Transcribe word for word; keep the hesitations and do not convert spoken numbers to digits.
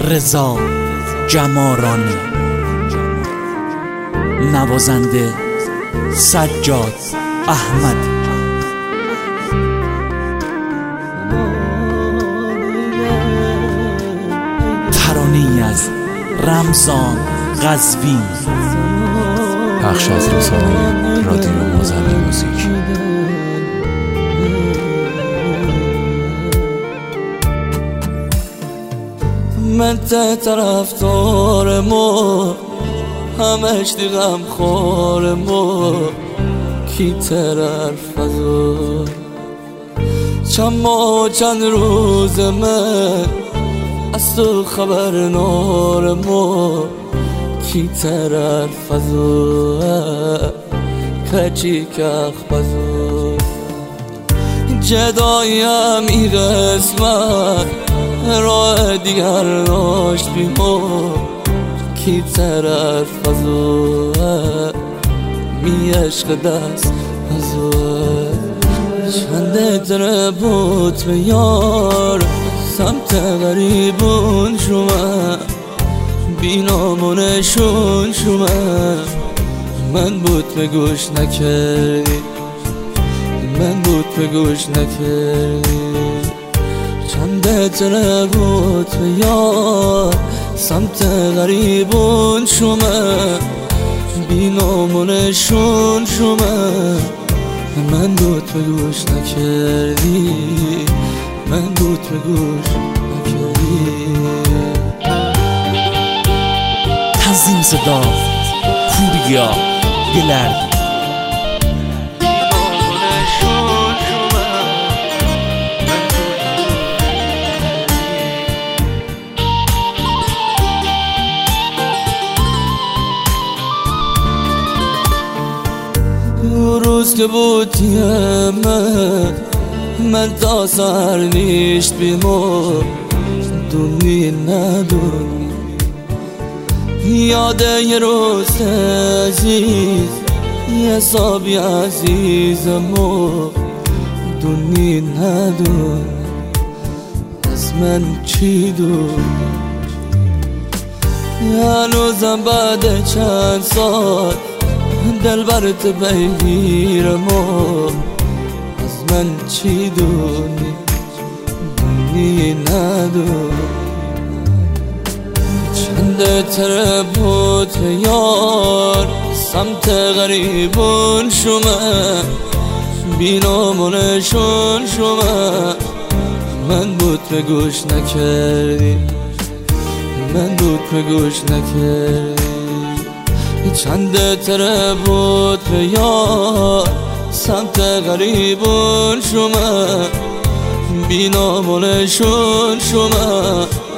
رضا جمارانی، نوازنده سجاد احمد. ترانه‌ای از رمضان قزوین، پخش از رسانه رادیو مازن موزیک. من ته طرفدار ما، همش دیگم خور ما، کی طرف فضا چند ماه چند روز من از تو خبر نار ما، کی طرف فضا کچی کخ بزا جدایم ای قسمت راه دیگر داشت بی ما، کی طرف فضا می عشق دست فضا چنده تره بود به یار سمت غریبون شما بینامونشون شما من بود به گوش نکردی من بود به گوش نکردی چنده تره بود به یار سمت غریبون شما بینامونشون شما من بود به گوش نکردی من بود به گوش نکردی. تنظیم صدا پوریا گلرد. روز که بودی من من تا سر نیشت بیمو دونی ندونی یاده یه روز عزیز یه حسابی عزیزمو دونی ندونی از من چی دونی هنوزم بعد چند سال دل برت بگیرم از من چی دونی دونی ندونی چنده تره بود یار سمت غریبون شما بینامونشون شما من بود به گوش نکردی من بود به گوش نکردی چنده تره بود به یار سمت غریبون شما بینامونشون شما